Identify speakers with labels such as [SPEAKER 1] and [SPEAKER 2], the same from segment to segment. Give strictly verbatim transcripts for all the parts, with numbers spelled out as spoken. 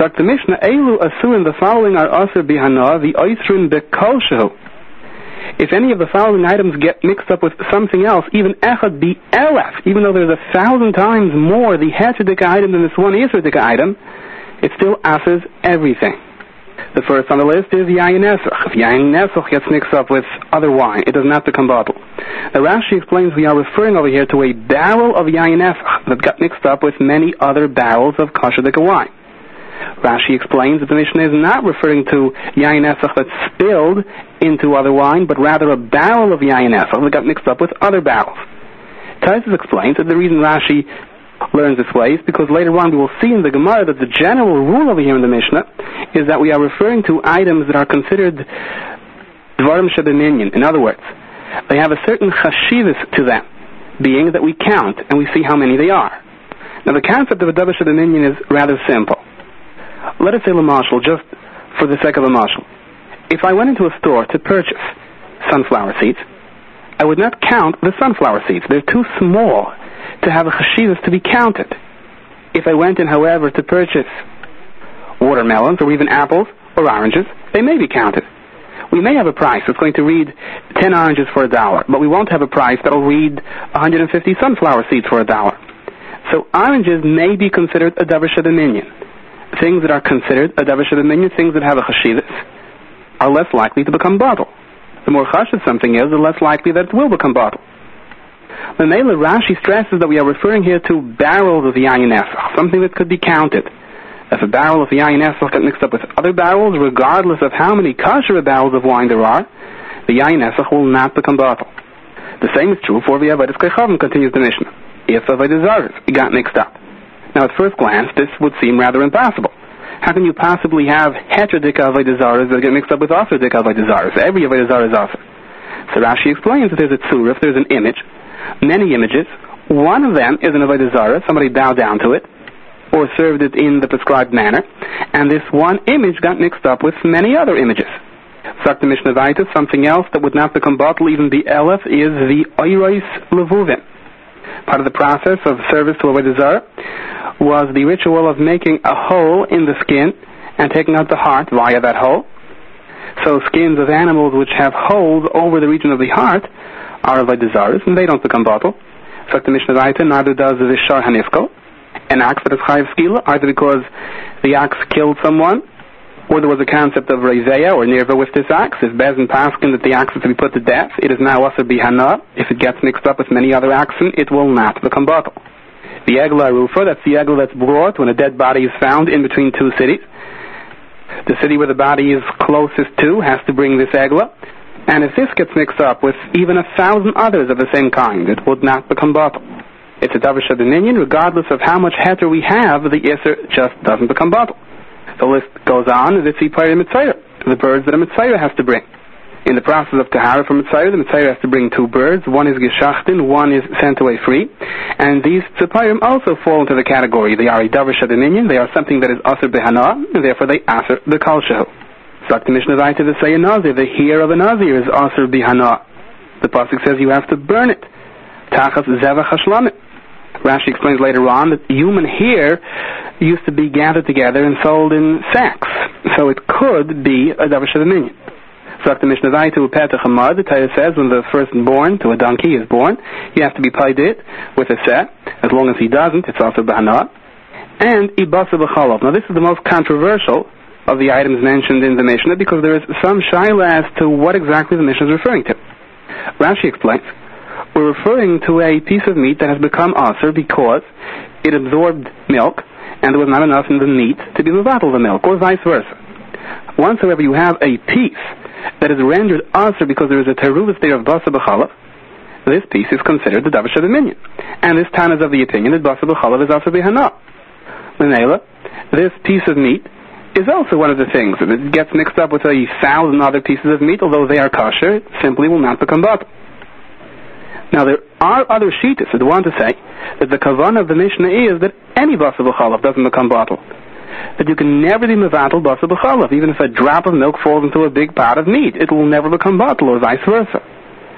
[SPEAKER 1] Sagt the Mishnah, Eilu asurin, the following are asur bihana, the oisrin bekoshehu. If any of the following items get mixed up with something else, even echad bi elef, even though there's a thousand times more the heterodika item than this one iserdika item, it still asers everything. The first on the list is yayin nesuch. If yayin nesuch gets mixed up with other wine, it does not become bottled. The Rashi explains we are referring over here to a barrel of yayin nesuch that got mixed up with many other barrels of kosher dika wine. Rashi explains that the Mishnah is not referring to yayin nesuch that's spilled into other wine, but rather a barrel of yayin nesuch that got mixed up with other barrels. Taisus explains that the reason Rashi learns this way is because later on we will see in the Gemara that the general rule over here in the Mishnah is that we are referring to items that are considered dvarim shebeminyan. In other words, they have a certain chashivus to them, being that we count and we see how many they are. Now the concept of a davar shebeminyan is rather simple. Let us say l'mashal, just for the sake of a mashal. If I went into a store to purchase sunflower seeds, I would not count the sunflower seeds. They're too small to have a chashivus to be counted. If I went in, however, to purchase watermelons or even apples or oranges, they may be counted. We may have a price that's going to read ten oranges for a dollar, but we won't have a price that will read one hundred fifty sunflower seeds for a dollar. So oranges may be considered a davar shebeminyan. Things that are considered a davar shebeminyan, things that have a chashivus, are less likely to become bottled. The more chashiv something is, the less likely that it will become bottled. The Mela Rashi stresses that we are referring here to barrels of yayin nesuch, something that could be counted. If a barrel of yayin nesuch got mixed up with other barrels, regardless of how many kosher barrels of wine there are, the yayin nesuch will not become bottled. The same is true for the avodas kechavim, continues the Mishnah. If avodas zaros got mixed up. Now, at first glance, this would seem rather impossible. How can you possibly have heterodika avodas zaros that get mixed up with aserdika avodas zaros? Every avodas zara is aser. So Rashi explains that there's a tzura, if there's an image, many images. One of them is an avodas zara, somebody bowed down to it, or served it in the prescribed manner, and this one image got mixed up with many other images. Sagt the Mishnah Vayta, something else that would not become bottled, even the elef, is the oiros levuvim. Part of the process of service to avodas zara was the ritual of making a hole in the skin and taking out the heart via that hole. So skins of animals which have holes over the region of the heart are avodas zaros, and they don't become bottled. Sagt the Mishnah Vayta, neither does the shar hanifko, an ox that is chayiv skila, either because the ox killed someone, or there was a concept of reizeya or nirva with this ox. If Bezin paskin that the ox is to be put to death, it is now asur bihana. If it gets mixed up with many other oxen, it will not become bottled. The egla rufa, that's the egla that's brought when a dead body is found in between two cities. The city where the body is closest to has to bring this egla, and if this gets mixed up with even a thousand others of the same kind, it would not become bottled. It's a davar shebeminyan, regardless of how much heter we have, the iser just doesn't become bottled. The list goes on, the tzipayir mitzayir, the birds that a mitzayir has to bring. In the process of tahara for mitzayir, the mitzayir has to bring two birds. One is geshachtin, one is sent away free. And these tzipayim also fall into the category. They are a davar shebeminyan, they are something that is asur behana, and therefore they asur the kol shehu. Sagt the Mishnah Vayta to say a nazir, the hair of a nazir is asur behana. The pasuk says you have to burn it. Tachas zevach hashlamit. Rashi explains later on that human hair used to be gathered together and sold in sacks, so it could be a davar shebeminyan. So the Mishnah Vayta upetach hamad, the Torah says when the firstborn to a donkey is born, he has to be paid it with a set. As long as he doesn't, it's also bahana. And ibasa b'chalov. Now this is the most controversial of the items mentioned in the Mishnah because there is some shaila as to what exactly the Mishnah is referring to. Rashi explains, we're referring to a piece of meat that has become asur because it absorbed milk and there was not enough in the meat to be mevatel the milk, or vice versa. Once, however, you have a piece that is rendered asur because there is a teruvus there of basa b'chalav, this piece is considered the davar shebeminyan. And this Tana is of the opinion that basa b'chalav is asur b'hana. L'neila, this piece of meat is also one of the things that it gets mixed up with a thousand other pieces of meat, although they are kosher, it simply will not become bottled. Now there are other shittas that want to say that the kavanah of the Mishnah is that any basa b'chalav doesn't become bottled. That you can never be mevatel basa b'chalav, even if a drop of milk falls into a big pot of meat, it will never become bottled, or vice versa.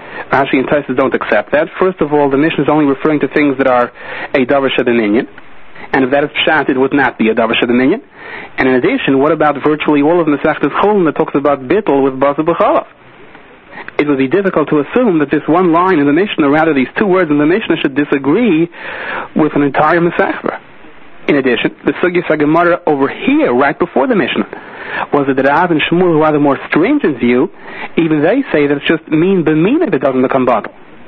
[SPEAKER 1] Rashi and Taisus don't accept that. First of all, the Mishnah is only referring to things that are a davar shebeminyan. And if that is pshat, it would not be a davar shebeminyan. And in addition, what about virtually all of Masechtas Chulin that talks about bittul with basar b'chalav? It would be difficult to assume that this one line in the Mishnah, or rather these two words in the Mishnah, should disagree with an entire Masechta. In addition, the Sugya Gemara over here, right before the Mishnah, was that Rav and Shmuel, who are the more stringent view, even they say that it's just mean b'mina that doesn't become bottle.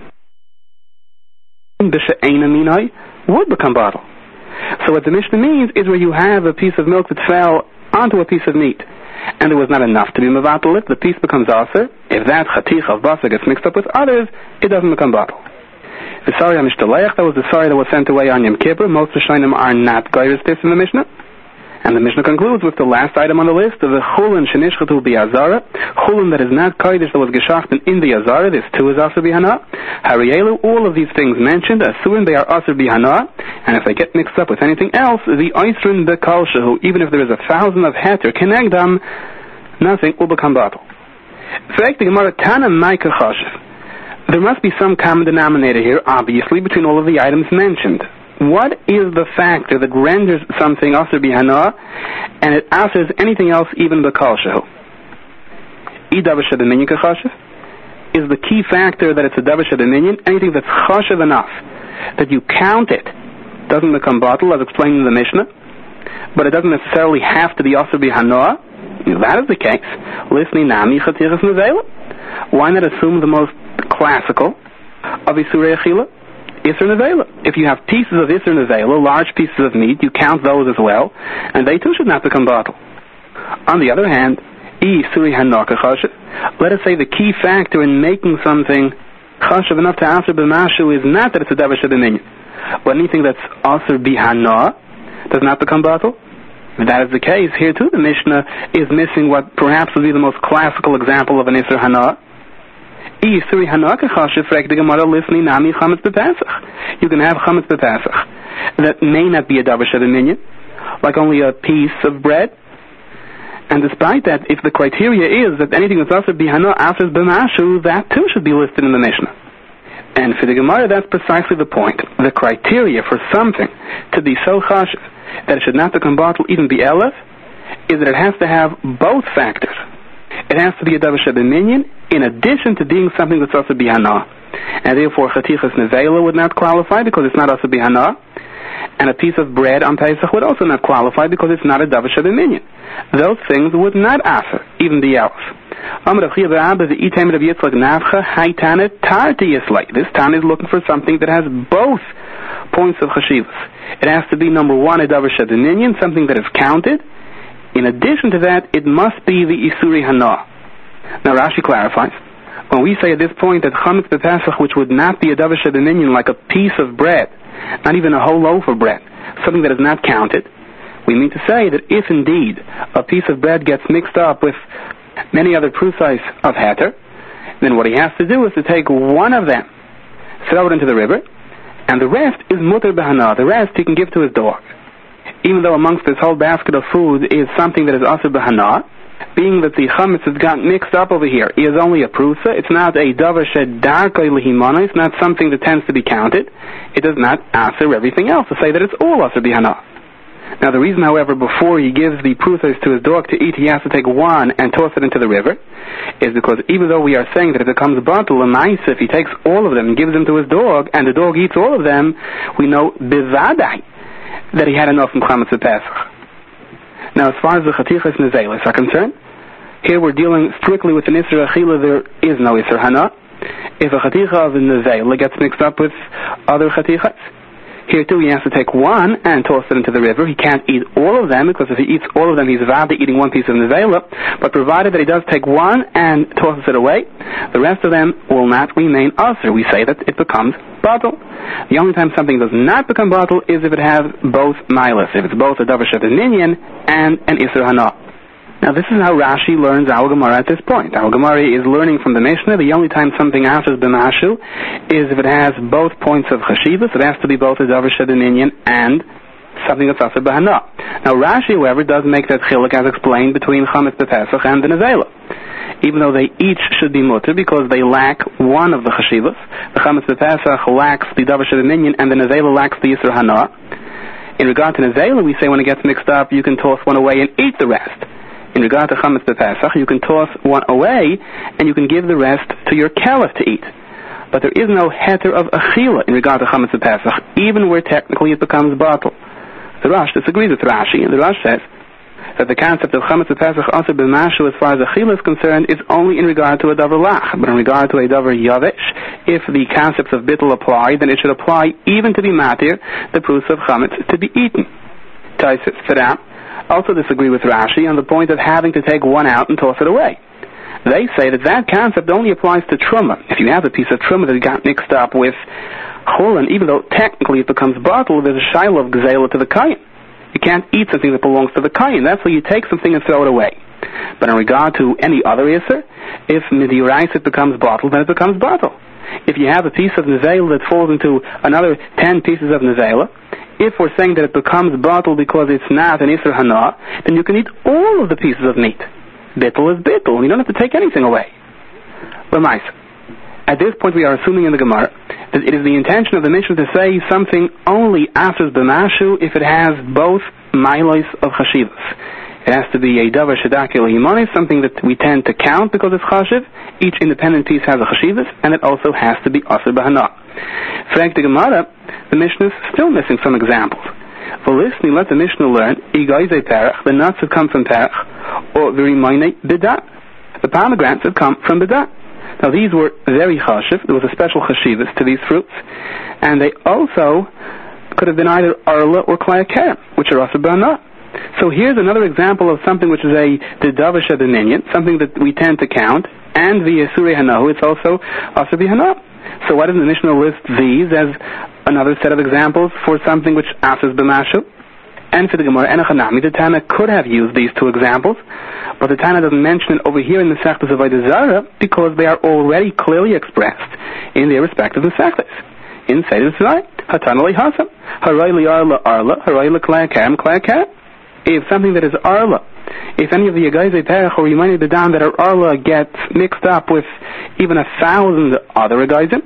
[SPEAKER 1] B'she'ena minai would become bottle. So what the Mishnah means is where you have a piece of milk that fell onto a piece of meat, and there was not enough to be mevatel it, the piece becomes aser. If that chatich of basar gets mixed up with others, it doesn't become bottle. The Sari HaMishtalech, that was the Sari that was sent away on Yom Kippur. Most Rishonim are not geiris this in the Mishnah. And the Mishnah concludes with the last item on the list of the chulin shenishchatu bi'azara, chulin that is not kodesh that was geschachten in the azara. This too is aser bihana. Harielu, all of these things mentioned, asurin they are aser bihana, and if they get mixed up with anything else, the oisrin bekal shehu, even if there is a thousand of heter kenegdam, nothing will become bottle. Frek the Gemara Tana Maika Chashiv. There must be some common denominator here, obviously, between all of the items mentioned. What is the factor that renders something aser bihana, and it asers anything else even b'kal shehu? I davar shebeminyan kachashiv is the key factor that it's a davar shebeminyan. Anything that's chashiv enough that you count it doesn't become bottle, as explained in the Mishnah, but it doesn't necessarily have to be aser bihana. If that is the case, listening nami chatichas nevela. Why not assume the most classical of isurei achila? Isser Nevela. If you have pieces of Isser Nevela, large pieces of meat, you count those as well, and they too should not become bottle. On the other hand, let us say the key factor in making something chashav enough to aser b'mashu is not that it's a davar shebeminyan, but anything that's aser bihana does not become bottle. If that is the case, here too the Mishnah is missing what perhaps would be the most classical example of an Isser Hana. You can have chametz b'Pesach that may not be a davar shebeminyan, like only a piece of bread. And despite that, if the criteria is that anything that's aser bihana asers b'mashu, that too should be listed in the Mishnah. And for the Gemara, that's precisely the point. The criteria for something to be so chashiv that it should not become bottle, even be elef, is that it has to have both factors. It has to be a davar shebeminyan in addition to being something that's aser bihana, and therefore chatichas nevela would not qualify because it's not aser bihana, and a piece of bread on Pesach would also not qualify because it's not a davar shebeminyan. Those things would not aser, even the elf. This Tana is looking for something that has both points of chashivas. It has to be, number one, a davar shebeminyan, something that is counted. In addition to that, it must be the Isuri Hana. Now Rashi clarifies, when we say at this point that chametz b'Pesach, which would not be a davar shebeminyan, like a piece of bread, not even a whole loaf of bread, something that is not counted, we mean to say that if indeed a piece of bread gets mixed up with many other prusais of heter, then what he has to do is to take one of them, throw it into the river, and the rest is mutter b'hana, the rest he can give to his dog. Even though amongst this whole basket of food is something that is aser b'hana, being that the chametz has gotten mixed up over here, is only a prusa, it's not a davar shedarkei lehimana, it's not something that tends to be counted, it does not aser everything else, to say that it's all aser b'hana. Now the reason, however, before he gives the prusas to his dog to eat, he has to take one and toss it into the river, is because even though we are saying that it becomes bottle and nice if he takes all of them and gives them to his dog, and the dog eats all of them, we know bivadai that he had enough from chametz b'Pesach. Now, as far as the chatichas nezelis are concerned, here we're dealing strictly with an Isser Achila. There is no Isser Hana. If a chaticha of a nezela gets mixed up with other chatichas, here too he has to take one and toss it into the river. He can't eat all of them, because if he eats all of them, he's vada eating one piece of nezela. But provided that he does take one and tosses it away, the rest of them will not remain aser. We say that it becomes bottle. The only time something does not become bottle is if it has both milas, if it's both a davar shebeminyan and an Isser Hana. Now this is how Rashi learns our Gemara at this point. Our Gemara is learning from the Mishnah the only time something asers b'mashu is if it has both points of chashivas. It has to be both a davar shebeminyan and something that's aser b'hana. Now Rashi, however, does make that chiluk as explained between chametz b'Pesach and the nezela. Even though they each should be mutter because they lack one of the chashivas. The chametz b'Pesach lacks the davar shebeminyan and the nezela lacks the Isser Hana. In regard to Nezela, we say when it gets mixed up, you can toss one away and eat the rest. In regard to Chametz B'Pesach, you can toss one away and you can give the rest to your caliph to eat. But there is no heter of achila in regard to Chametz B'Pesach, even where technically it becomes bottle. The Rosh disagrees with Rashi, and the Rosh says that the concept of Chametz B'Pesach also b'mashu as far as achila is concerned is only in regard to a davar lach, but in regard to a davar yavish, if the concepts of bittul apply, then it should apply even to be matir, the proofs of chametz to be eaten. Taisus Tzadam also disagree with Rashi on the point of having to take one out and toss it away. They say that that concept only applies to truma. If you have a piece of truma that got mixed up with chulin, even though technically it becomes bottle, there's a shiloh of gzela to the kayin. You can't eat something that belongs to the kayin. That's why you take something and throw it away. But in regard to any other iser, if midiyurais it becomes bottle, then it becomes bottle. If you have a piece of nezela that falls into another ten pieces of nezela, if we're saying that it becomes bottle because it's not an iser hana, then you can eat all of the pieces of meat. Bittul is bittul, and you don't have to take anything away. Lamais. At this point we are assuming in the Gemara that it is the intention of the Mishnah to say something only after b'mashu if it has both milos of chashivas. It has to be a davar shedakil himanis, something that we tend to count because it's chashiv. Each independent piece has a chashivas, and it also has to be aser b'hana. Frank the Gemara, the Mishnah is still missing some examples. For listening, let the Mishnah learn igayze perach, the nuts have come from perach, or v'rimayne b'dat, the pomegranates have come from b'dat. Now these were very chashiv. There was a special chashivas to these fruits, and they also could have been either arla or klayaker, which are aser b'hana. So here's another example of something which is a dedavar shebeminyan, something that we tend to count, and the yisuri hanahu, it's also aser b'hana. So why doesn't the Mishnah list these as another set of examples for something which asers b'mashu? And for the Gemara, Enochanami, the Tana could have used these two examples, but the Tana doesn't mention it over here in the Sechtes of Avodah Zarah because they are already clearly expressed in their respective Sechtes. In Seder Tzvai, Hatana li Hasam, Haray li Arla Arla, Haray li Klayakem Klayakem. If something that is Arla, if any of the Yagayze Perach or Yimani B'dam that are Arla gets mixed up with even a thousand other Yagayzim,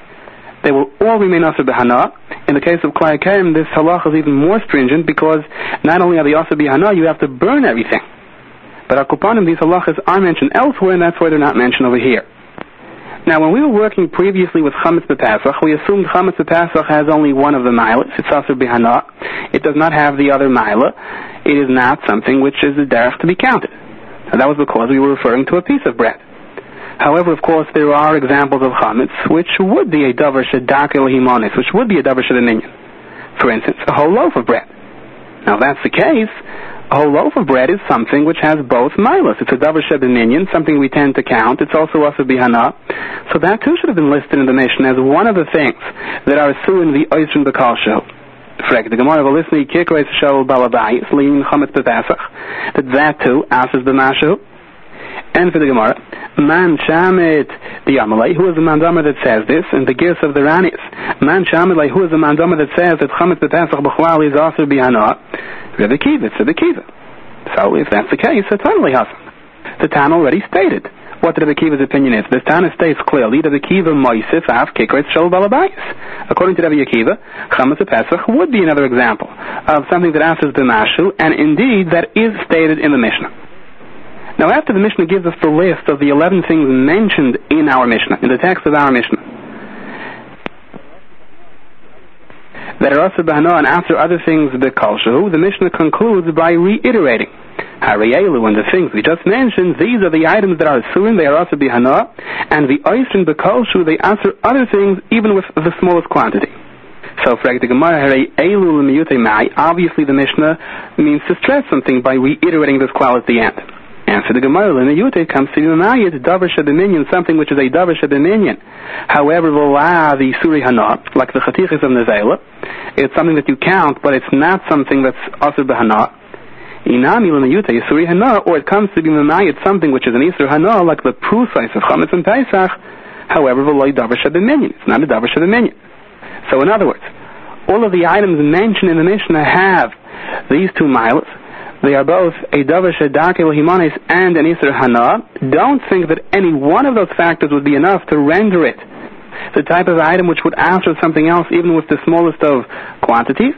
[SPEAKER 1] they will all remain aser b'hana. In the case of klayakem, this halach is even more stringent because not only are they aser b'hana, you have to burn everything. But akupanim, these halachas are mentioned elsewhere, and that's why they're not mentioned over here. Now, when we were working previously with Chametz B'Pesach, we assumed Chametz B'Pesach has only one of the milas. It's aser b'hana. It does not have the other mila. It is not something which is a derech to be counted. And that was because we were referring to a piece of bread. However, of course, there are examples of chametz which would be a davar shedakel himanis, which would be a davar shedaminyan. For instance, a whole loaf of bread. Now, if that's the case, a whole loaf of bread is something which has both milos. It's a davar shedaminyan, something we tend to count. It's also aser b'hana. So that too should have been listed in the Mishnah as one of the things that are suing the oisrin b'kalsho. Frek the Gemara of a listening kikreis shol balabayis leaning chametz b'pesach, that that too asers b'mashu. And for the Gemara, Man Shamit the Amalei, who is the mandama that says this, and the gifts of the Ranis. Man Shamit, who is the mandama that says that Chametz B'Pesach B'Chlal is also b'hana? Rebbe Kiva, it's Rebbe Kiva. So if that's the case, it's totally Hasan. The Tan already stated what Rebbe Kiva's opinion is. The Tana states clearly that Rebbe Kiva Moisif Av Kikret Shol Balabayis. According to Rebbe Kiva, Chametz B'Pesach would be another example of something that answers b'mashu, and indeed that is stated in the Mishnah. Now, after the Mishnah gives us the list of the eleven things mentioned in our Mishnah, in the text of our Mishnah, that are aser b'hana, and after other things b'kalshu, the Mishnah concludes by reiterating Harayelu, and the things we just mentioned, these are the items that are asurin, they are aser b'hana, and the oisrin b'kalshu, they answer other things even with the smallest quantity. So, for the Gemara, Harayelu l'miyutei mai, obviously the Mishnah means to stress something by reiterating this klal at the end. And for the Gemara, l'miyutei comes to Yumayit, davar shebeminyan, something which is a davar shebeminyan. However, v'la the suri hana, like the chatichas of Nezela, it's something that you count, but it's not something that's aser b'hana. Inami l'miyutei suri hana, or it comes to be Yumayit, something which is an iser hana, like the prusais of Chametz and Pesach. However, v'la davar shebeminyan, it's not a davar shebeminyan. So, in other words, all of the items mentioned in the Mishnah have these two miles. They are both a davar shedakel himanis and an iser hana. Don't think that any one of those factors would be enough to render it the type of item which would answer something else even with the smallest of quantities.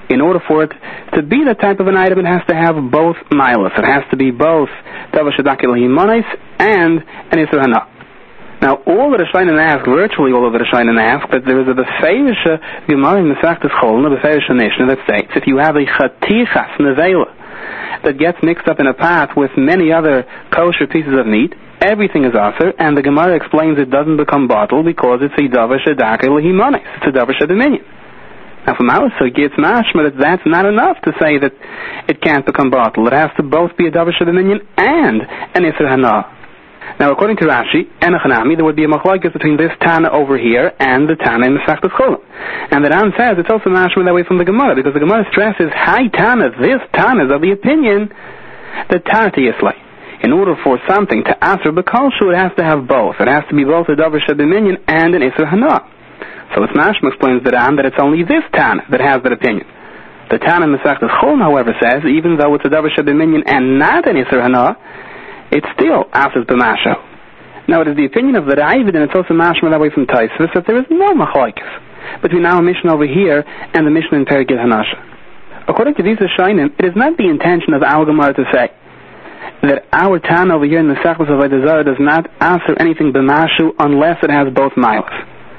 [SPEAKER 1] In order for it to be that type of an item, it has to have both milas. It has to be both davar shadaki lehimanes and an isur hana. Now, all the Rishonim ask, virtually all of the Rishonim ask, that there is a befeirisha Gemara in Masechtas Cholin, a befeirisha nation that states if you have a chatichas nevela that gets mixed up in a pot with many other kosher pieces of meat, everything is aser, and the Gemara explains it doesn't become bottle because it's a davar shadaki lehimanes. It's a davar shadominion. Now, from our side, it's mashma that that's not enough to say that it can't become bottle. It has to both be a davar shadominion and an isur hana. Now, according to Rashi and Hanami, there would be a machlokes between this Tana over here and the Tana in Masechtas Cholin. And the Ran says it's also mashma that way from the Gemara, because the Gemara stresses, Hi Tana, this Tana is of the opinion that Tarti Islay. In order for something to answer B'kolshu, it has to have both. It has to be both a davar shadominion and an isur hana. So it's mashma explains the Ran that it's only this Tana that has that opinion. The Tana in Masechtas Cholin, however, says even though it's a davar shadominion and not an isur hana, it's still asur b'masho. Now, it is the opinion of the Ravid, and it's also mashma that way from Taisvis, that there is no machlokes between our mission over here and the mission in Perek Hanasha. According to these Rishonim, it is not the intention of our Gemara to say that our Tana over here in the Masechtas of Avodah Zarah does not answer anything b'mashu unless it has both milas.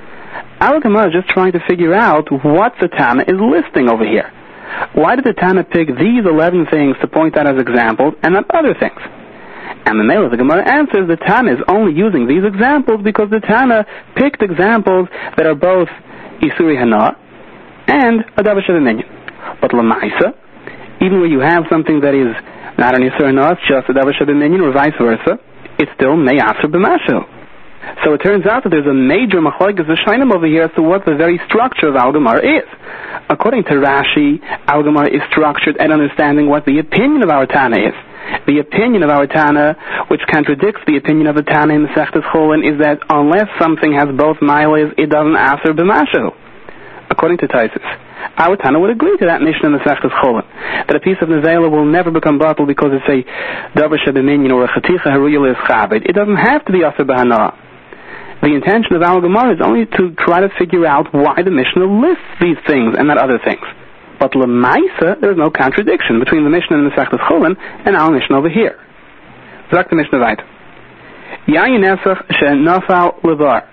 [SPEAKER 1] Our Gemara is just trying to figure out what the Tana is listing over here. Why did the Tana pick these eleven things to point out as examples and not other things? And the male of the Gemara answers the Tana is only using these examples because the Tana picked examples that are both Isuri Hana and a davar shadominion. But Lamaisa, even where you have something that is not an Isuri Hana, it's just a davar shadominion or vice versa, it still may asur b'masho. So it turns out that there's a major machlokes Rishonim over here as to what the very structure of our Gemara is. According to Rashi, our Gemara is structured at understanding what the opinion of our Tana is. The opinion of our Tana, which contradicts the opinion of the Tana in Masechtas Cholin, is that unless something has both milas, it doesn't asur b'masho. According to Taisus, our Tana would agree to that mission in Masechtas Cholin, that a piece of nevela will never become bottle because it's a davar shadominion or a chaticha haruya l'eschabed. It doesn't have to be asur b'hana. The intention of our Gemara is only to try to figure out why the Mishnah lists these things and not other things. But Lamaisa, there is no contradiction between the Mishnah in the Masechtas Cholin and our Mishnah over here. Sagt the Mishnah weiter. Yayin esach she'nafal levar.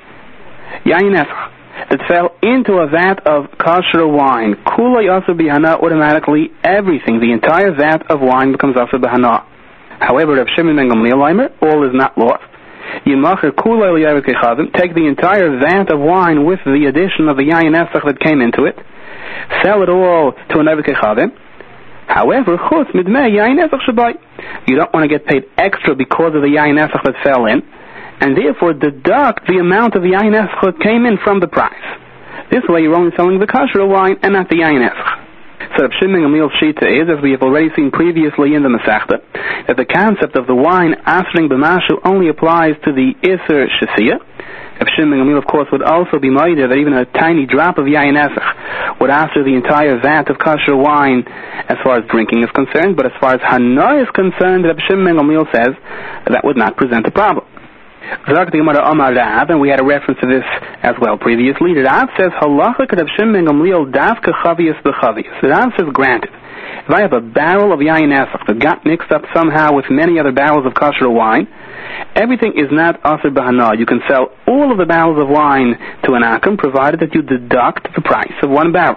[SPEAKER 1] Yayin esach, that fell into a vat of kosher wine. Kula asur b'hana, automatically everything, the entire vat of wine becomes asur b'hana. However, Rav Shimon ben Gamliel, all is not lost. Yimacher kula l'yavik echadim, take the entire vat of wine with the addition of the yayin esach that came into it, sell it all to an avik echadim. However, chutz midmei yayin esach shabai, you don't want to get paid extra because of the yayin esach that fell in, and therefore deduct the amount of yayin esach that came in from the price. This way, you're only selling the kosher wine and not the yayin esach. So Rav Shimon Gamliel's shita is, as we have already seen previously in the Masechta, that the concept of the wine asuring b'mashu only applies to the iser shesiyah. Rav Shimon Gamliel, of course, would also be moided that even a tiny drop of yayin esach would asur the entire vat of kosher wine as far as drinking is concerned, but as far as hana is concerned, Rav Shimon Gamliel says that would not present a problem. Zak the Gemara Amar Rav, and we had a reference to this as well previously. Rav says, Halacha Rav Shimon Gamliel dafka chavius b'chavius. Rav says, granted, if I have a barrel of yayin esach that got mixed up somehow with many other barrels of kosher wine, everything is not asur b'hana. You can sell all of the barrels of wine to an akum, provided that you deduct the price of one barrel.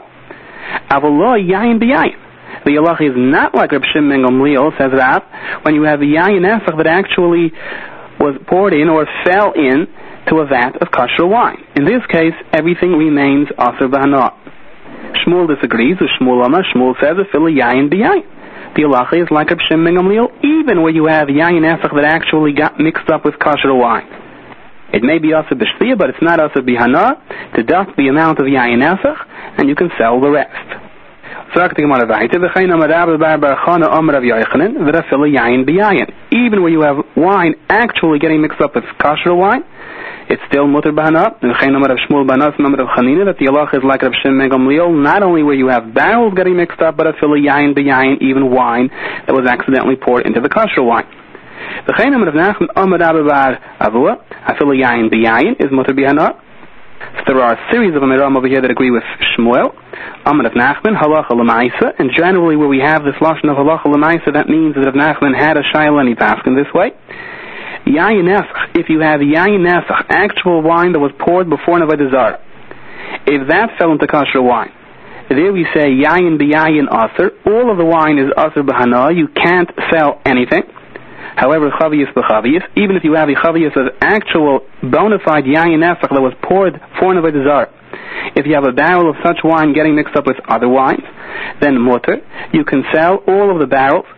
[SPEAKER 1] Avolo yayin b'yayin. The halacha is not like Rav Shimon Gamliel, says Rav, when you have a yayin esach that actually was poured in or fell in to a vat of kosher wine. In this case, everything remains asur b'hana. Shmuel disagrees with Shmuel Amar. Shmuel says, "Afila yayin b'yayin." The halacha is like Rav Shimon Gamliel, even where you have yayin esach that actually got mixed up with kosher wine. It may be asur b'shliya, but it's not asur b'hana. Deduct the amount of yayin esach, and you can sell the rest. Even where you have wine actually getting mixed up with kosher wine, it's still mutar b'hana. That the halacha is like Rav Shimon Gamliel, not only where you have barrels getting mixed up, but afila yayin b'yayin, even wine that was accidentally poured into the kosher wine. The Rav Nachman Amar Abba Bar Avua, afila yayin b'yayin is mutar b'hana. So there are a series of Amiram over here that agree with Shmuel, Amar of Nachman, Halacha L'maisa, and generally where we have this lashon of Halacha L'maisa, that means that if Nachman had a shayla and he passed in this way. Yayin Nesach, if you have Yayin Nesach, actual wine that was poured before Navada Zara, if that fell into kosher wine, there we say Yayin B'Yayin Aser, all of the wine is Aser B'Hana, you can't sell anything. However, Chaviyas B'Chaviyas, even if you have a Chaviyas of actual bona fide Yayin Nesach that was poured for Navada Zara, if you have a barrel of such wine getting mixed up with other wines, then Mutter, you can sell all of the barrels,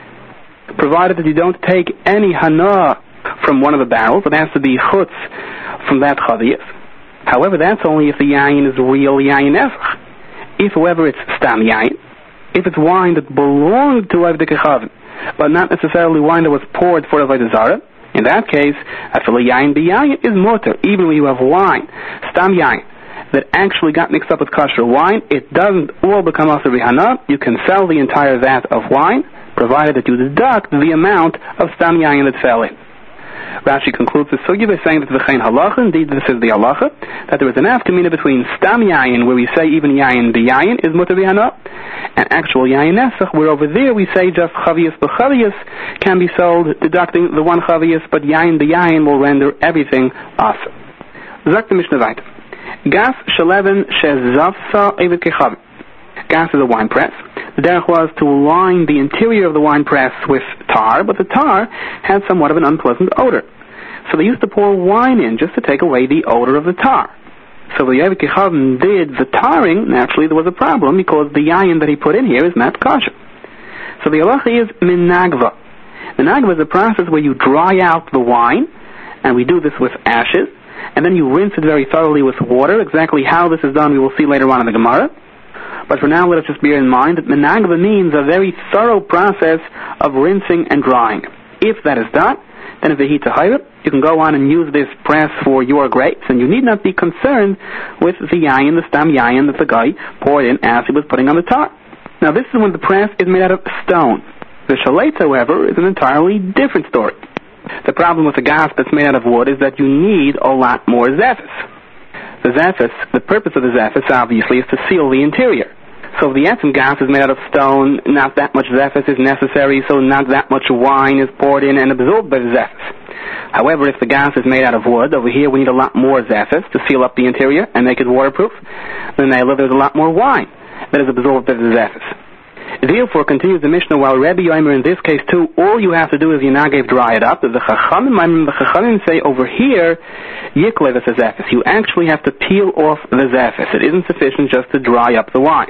[SPEAKER 1] provided that you don't take any Hana from one of the barrels. It has to be Chutz from that Chaviyas. However, that's only if the Yayin is real Yayin Nesach. If, however, it's Stam Yayin, if it's wine that belonged to Avdei Kechavim, but not necessarily wine that was poured for Avodah Zarah, in that case, Afil Yayin B'Yayin is Mutter. Even when you have wine, Stam Yayin, that actually got mixed up with kosher wine, it doesn't all become Aser B'Hana. You can sell the entire vat of wine, provided that you deduct the amount of Stam Yayin that fell in. Rashi concludes the sugya by saying that the V'chein halacha, indeed this is the halacha, that there is an afkamina between Stam Yayin, where we say even Yayin B'Yayin is Mutter B'Hana, and actual Yayin Nesach, where over there we say just Chaviyas B'Chaviyas can be sold, deducting the one Chaviyas, but Yayin B'Yayin will render everything Aser. Zak the Mishnah weiter. Gas Shaleven Shezavsa Evet Kechavim. Gas is a wine press. The derech was to line the interior of the wine press with tar, but the tar had somewhat of an unpleasant odor. So they used to pour wine in just to take away the odor of the tar. So the Eved Kechavim did the tarring. Naturally there was a problem because the yayin that he put in here is not kosher. So the halacha is minagva. Minagva is a process where you dry out the wine, and we do this with ashes, and then you rinse it very thoroughly with water. Exactly how this is done we will see later on in the Gemara. But for now, let us just bear in mind that menagva means a very thorough process of rinsing and drying. If that is done, then if the heat tahira, you can go on and use this press for your grapes, and you need not be concerned with the yayin, the stam yayin that the guy poured in as he was putting on the tar. Now this is when the press is made out of stone. The shaletz, however, is an entirely different story. The problem with the gas that's made out of wood is that you need a lot more zephys. The zephys, the purpose of the zephys, obviously, is to seal the interior. So if the etzem gas is made out of stone, not that much zephys is necessary, so not that much wine is poured in and absorbed by the zephys. However, if the gas is made out of wood, over here we need a lot more zephys to seal up the interior and make it waterproof. Then there's a lot more wine that is absorbed by the zephys. Therefore, continues the Mishnah, while Rebbe Yomer in this case too, all you have to do is Yinagev dry it up. The Chachamim, the Chachamim say over here, Yiklev is a zephys. You actually have to peel off the zephys. It isn't sufficient just to dry up the wine.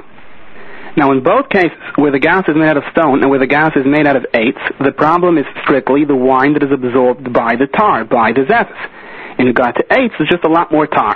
[SPEAKER 1] Now in both cases, where the gas is made out of stone and where the gas is made out of eights, the problem is strictly the wine that is absorbed by the tar, by the zephys. In regard to eights, there's just a lot more tar.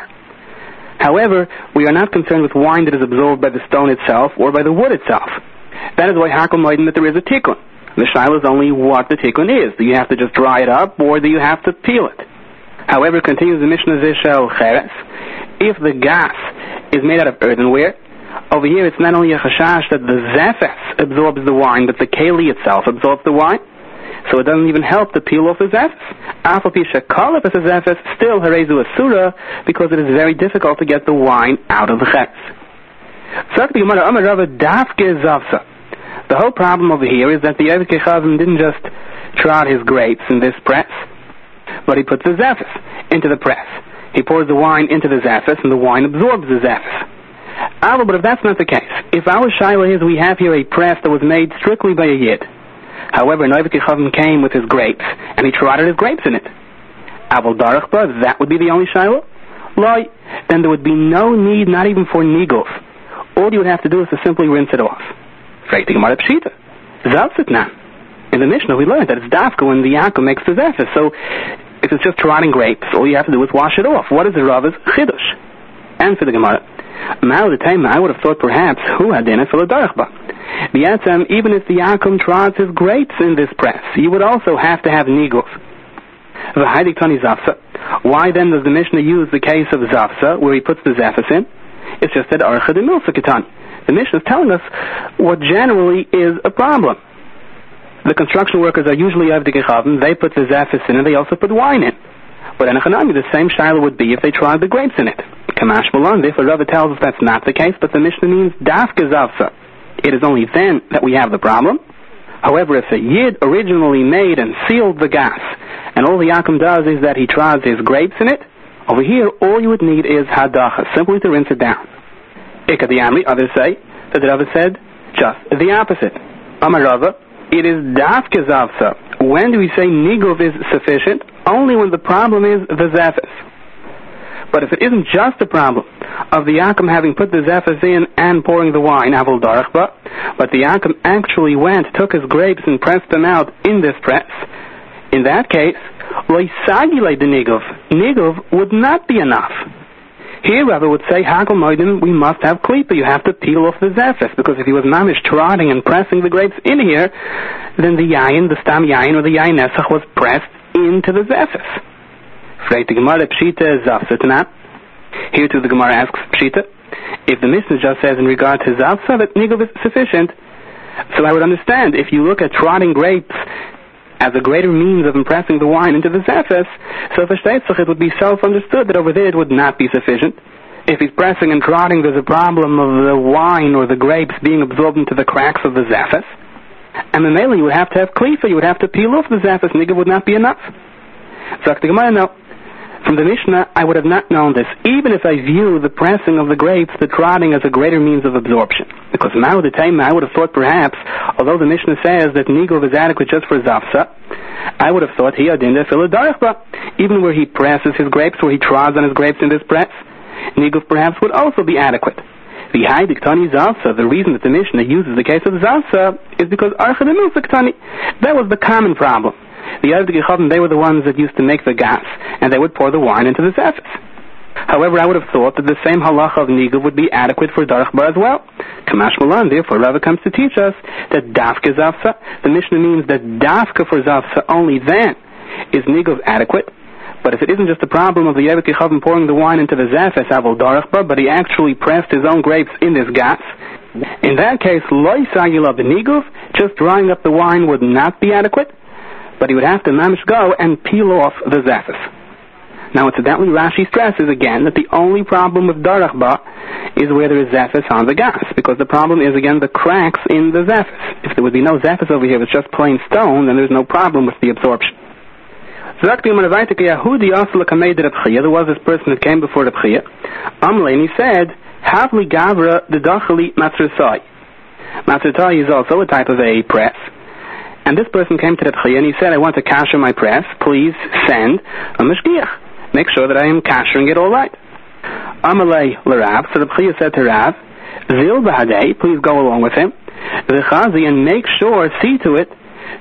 [SPEAKER 1] However, we are not concerned with wine that is absorbed by the stone itself or by the wood itself. That is why Hakel Moiden that there is a tikkun. The shaila is only what the tikkun is. Do you have to just dry it up, or do you have to peel it? However, continues the Mishnah Zishel Cheres, if the gas is made out of earthenware, over here it's not only a chashash that the zephys absorbs the wine, but the keli itself absorbs the wine. So it doesn't even help to peel off the zephys. Afal pi shekalef as a zephys, still harezu asura, because it is very difficult to get the wine out of the chetz. The whole problem over here is that the Eved Kechavim didn't just trot his grapes in this press, but he puts the zephys into the press. He pours the wine into the zephys, and the wine absorbs the zephys. But if that's not the case, if our shaila is we have here a press that was made strictly by a yid, however, an Eved Kechavim came with his grapes, and he trotted his grapes in it, that would be the only shaila? Then there would be no need, not even for nigos. All you would have to do is to simply rinse it off. In the Mishnah we learned that it's dafka when the Yaakov makes the zephys. So if it's just trotting grapes, all you have to do is wash it off. What is the Rava's chidush? And for the Gemara, I would have thought perhaps who had in it for the darachba. Even if the Yaakov trots his grapes in this press, you would also have to have nigos. Why then does the Mishnah use the case of Zavsa, where he puts the zephys in? It's just that Archa de Milsa Ketan. The Mishnah is telling us what generally is a problem. The construction workers are usually Avdei Kechavim. They put the zephys in and they also put wine in. But in Hanami, the same shiloh would be if they tried the grapes in it. Kamash Malon, therefore Rava tells us that's not the case, but the Mishnah means Dafka Zavsa. It is only then that we have the problem. However, if a Yid originally made and sealed the gas, and all the Yakum does is that he tries his grapes in it, over here all you would need is Hadacha, simply to rinse it down. Ikadiyamri, others say, that the Rava said just the opposite. Amar Rava, it is Dafka Zavsa. When do we say Niguv is sufficient? Only when the problem is the Zephys. But if it isn't just a problem of the Yakum having put the Zephys in and pouring the wine, Avol Darachba, but the Yakum actually went, took his grapes and pressed them out in this press, in that case, Loisagile the Niguv. Niguv would not be enough. Here Rava would say, Hagel Moiden, we must have Klipa, you have to peel off the Zephys, because if he was mamish trotting and pressing the grapes in here, then the Yayin, the Stam Yayin, or the Yayin Nesach was pressed into the Zephys. Freit the Gemara Pshita Zavsa Tanat. Here too the Gemara asks Pshita, if the Mishnah just says in regard to Zavsa that Niguv is sufficient, so I would understand if you look at trotting grapes as a greater means of impressing the wine into the Zephys, so for Shteitzach it would be self-understood that over there it would not be sufficient. If he's pressing and trotting, there's a problem of the wine or the grapes being absorbed into the cracks of the Zephys. And then mainly you would have to have Klifa, you would have to peel off the Zephys, Niguv would not be enough. So the Gemara, no. From the Mishnah, I would have not known this, even if I view the pressing of the grapes, the trotting, as a greater means of absorption. Because now the time, I would have thought perhaps, although the Mishnah says that Niguv is adequate just for Zavsa, I would have thought he adinda philadarachba, even where he presses his grapes, where he trods on his grapes in this press, Niguv perhaps would also be adequate. The high diktani Zavsa, the reason that the Mishnah uses the case of Zavsa, is because Archa Demil diktani. That was the common problem. The Yavdi Gechavim, they were the ones that used to make the gas, and they would pour the wine into the Zephys. However, I would have thought that the same halacha of Niguv would be adequate for Darach Bar as well. Kamash Malan, therefore, Rava comes to teach us that Dafka Zavsa, the Mishnah means that Dafka for Zavsa, only then is Niguv adequate. But if it isn't just a problem of the Yavdi Gechavim pouring the wine into the Zephys, Avol Darach Bar, but he actually pressed his own grapes in this gas, in that case, Loi Sagila Beniguv, just drying up the wine would not be adequate, but he would have to mamish go and peel off the Zephys. Now, incidentally, Rashi stresses again that the only problem with Darachba is where there is Zephys on the gas, because the problem is, again, the cracks in the Zephys. If there would be no Zephys over here, it's just plain stone, then there's no problem with the absorption. So there was this person that came before the B'chia, Amle, and he said, Havli Gavra the Dachali Matzresai. Matzresai is also a type of a press. And this person came to the B'chia and he said, I want to kasher my press. Please send a mashgiach. Make sure that I am kashering it all right. Amalei l'Rav. So the B'chia said to Rav, Zil b'hadei, please go along with him. V'chazi, and make sure, see to it,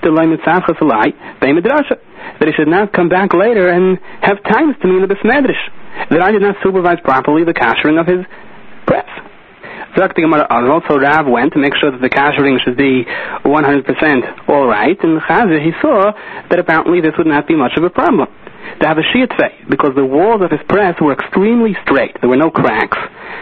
[SPEAKER 1] that he should not come back later and have times to me in the Besmedrish, that I did not supervise properly the kashering of his press. Also, Rav went to make sure that the kashering should be one hundred percent all right, and Chazir, he saw that apparently this would not be much of a problem to have a shiatvei, because the walls of his press were extremely straight. There were no cracks.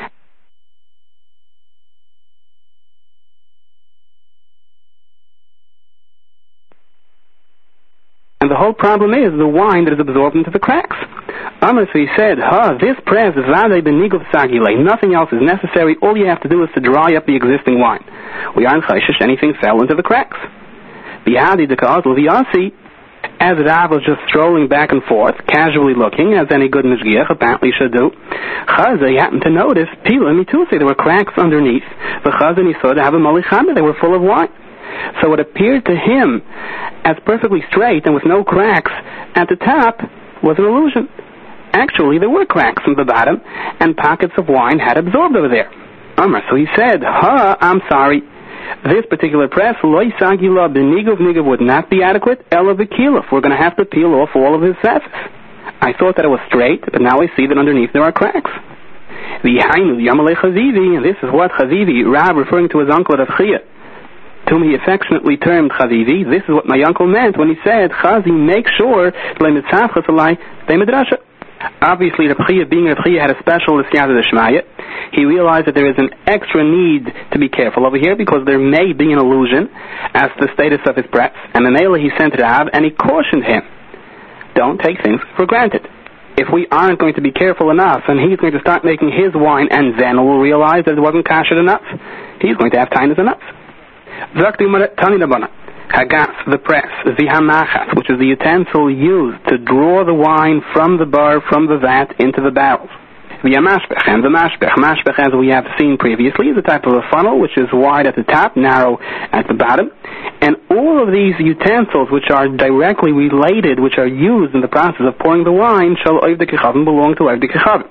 [SPEAKER 1] And the whole problem is the wine that is absorbed into the cracks. Amar, so he said, ha, this press, vade benigov sagile, nothing else is necessary, all you have to do is to dry up the existing wine. We aren't chayshish, anything fell into the cracks. Bihadi de kazl v'yasi, as Rav was just strolling back and forth, casually looking, as any good mishgiach apparently should do, Chazah, he happened to notice, pila mitulsi, there were cracks underneath, the Chazah, he saw to have a malichana, they were full of wine. So it appeared to him as perfectly straight and with no cracks at the top was an illusion. Actually, there were cracks on the bottom, and pockets of wine had absorbed over there. Amar, so he said, ha, I'm sorry. This particular press, loy sagila benigov nigov, would not be adequate, ela v'kilaf. We're going to have to peel off all of his Zephys. I thought that it was straight, but now I see that underneath there are cracks. V'hainu yamalei chazivi, and this is what Chazivi, Rab, referring to his uncle at Avchia, whom he affectionately termed Chazivi, this is what my uncle meant when he said, Chazi, make sure, obviously, the B'chia, being a B'chia, had a special L'siyata D'Shmaya. He realized that there is an extra need to be careful over here because there may be an illusion as to the status of his press. And Manela, he sent Rav and he cautioned him. don't take things for granted. If we aren't going to be careful enough, and he's going to start making his wine, and then we'll realize that it wasn't kasher enough, he's going to have tainas enough. Hagas, the press, the hamachas, which is the utensil used to draw the wine from the bar, from the vat, into the barrels. The mashbech, and the mashbech. Mashbech, as we have seen previously, is a type of a funnel which is wide at the top, narrow at the bottom. And all of these utensils which are directly related, which are used in the process of pouring the wine, shall oiv de kechavim, belong to oiv de kechavim.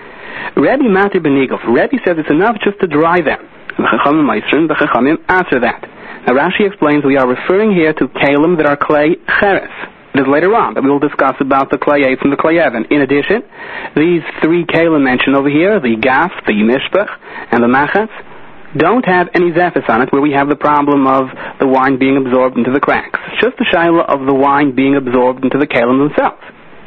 [SPEAKER 1] Rebbe Matir Benigov. Rebbe says it's enough just to dry them. The chachamim meisrin, the chachamim answer that. Now Rashi explains we are referring here to kalim that are clay cheres. It is later on that we will discuss about the clay eights and the clay evan. In addition, these three kalim mentioned over here, the gaf, the mishpach, and the machas, don't have any zefis on it, where we have the problem of the wine being absorbed into the cracks. It's just the shaila of the wine being absorbed into the kalim themselves.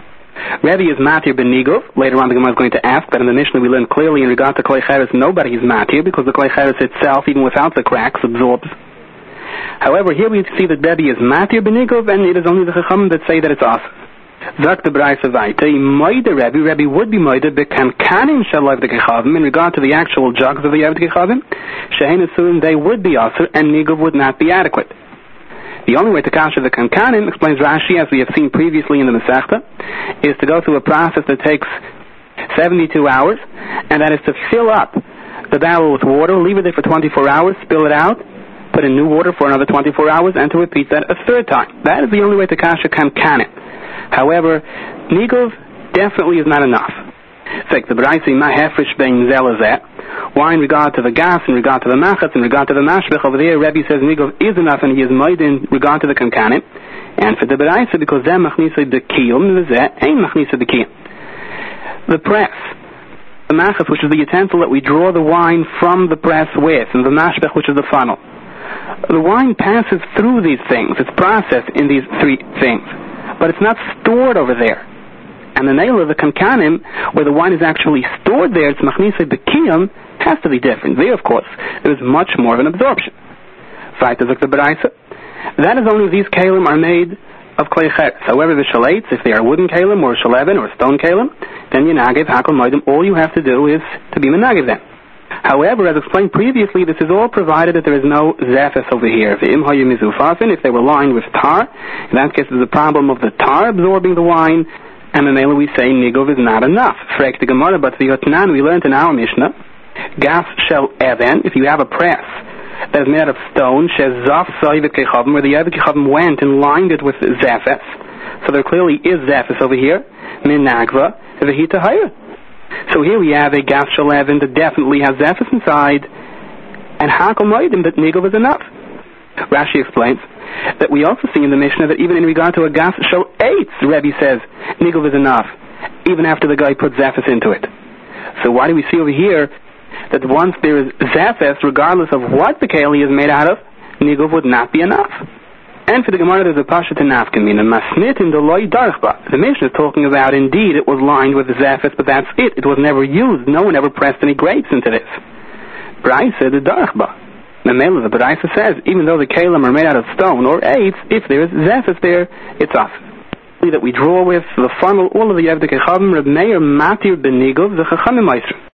[SPEAKER 1] Rebbe is matir benigov. Later on the Gemara is going to ask, but in the Mishnah we learn clearly in regard to clay cheres, nobody is matir, because the clay cheres itself, even without the cracks, absorbs. However, here we see that Rebbe is matir benigov, and it is only the chachamim that say that it's awesome. Zak the Braisa Vaita, Moide Rebbe, Rebbe would be Moide, Bekankanim Shalav de Kechavim, in regard to the actual jugs of the Yav de Kechavim, Shehin Asurim, they would be Asur, and Nigov would not be adequate. The only way to kasher the Kankanim, explains Rashi, as we have seen previously in the Masechta, is to go through a process that takes seventy-two hours, and that is to fill up the barrel with water, leave it there for twenty-four hours, spill it out, put in new water for another twenty-four hours, and to repeat that a third time. That is the only way to kasher Kankanim. However, Nigov definitely is not enough. Like the Braisi Mahefrish Ben Zelazet, why in regard to the gas, in regard to the machas, in regard to the mashbech over there, Rebbe says Nigov is enough, and he is made in regard to the kankanim. And for the Braisi, because they're machnisa de kiyum, zeh ain't machnisa de kiyum. The press, the machas, which is the utensil that we draw the wine from the press with, and the mashbech, which is the funnel. The wine passes through these things. It's processed in these three things. But it's not stored over there. And the nail of the kankanim, where the wine is actually stored there, it's machnisa bekiyam, has to be different. There, of course, there is much more of an absorption. That is only if these kalim are made of clay cheres. However, the shalates, if they are wooden kalim or shalevin or stone kalim, then yenagev hakol moedim, all you have to do is to be menagev them. However, as explained previously, this is all provided that there is no zefes over here. If they were lined with tar, in that case there's a problem of the tar absorbing the wine, and then we say nigov is not enough. Frek the Gemara, but the Yotnan we learned in our Mishnah, gas shel even, if you have a press that is made out of stone, shezaf soivet kechavim, where the yavet kechavim went and lined it with zefes, so there clearly is zefes over here, min nagva, v'hita higher. So here we have a gas shalevin that definitely has zefes inside, and hakol moedim that nigov is enough. Rashi explains that we also see in the Mishnah that even in regard to a gas shal eitz, Rebbe says nigov is enough, even after the guy puts zefes into it. So why do we see over here that once there is zefes, regardless of what the keli is made out of, nigov would not be enough? And for the Gemara, there's a pasha to nafkamin, a masnit in the loy darchba. The Mishnah is talking about, indeed, it was lined with zefes, but that's it. It was never used. No one ever pressed any grapes into this. Braisa the darchba. The Mela, the Braisa says, even though the kalim are made out of stone or eitz, if there is zefes there, it's us. That we draw with, the funnel, all of the Yevdek Echavim, Reb Meir Matir Benigov, the Chachamim Meister.